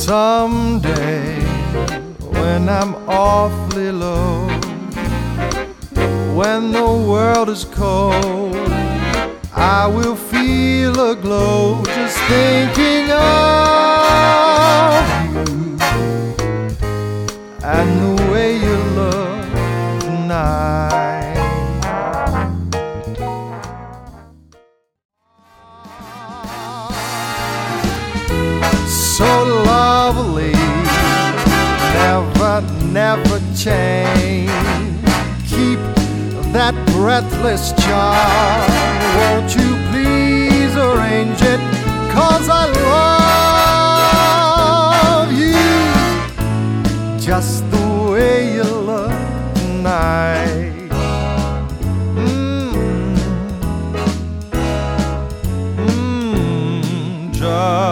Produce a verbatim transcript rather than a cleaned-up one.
Someday, when I'm awfully low, when the world is cold, I will feel a glow just thinking of you and the way you look tonight. So lovely, never, never change. Keep that breathless charm, won't you please arrange it? 'Cause I love you just the way you look tonight. Mm. Mm. Just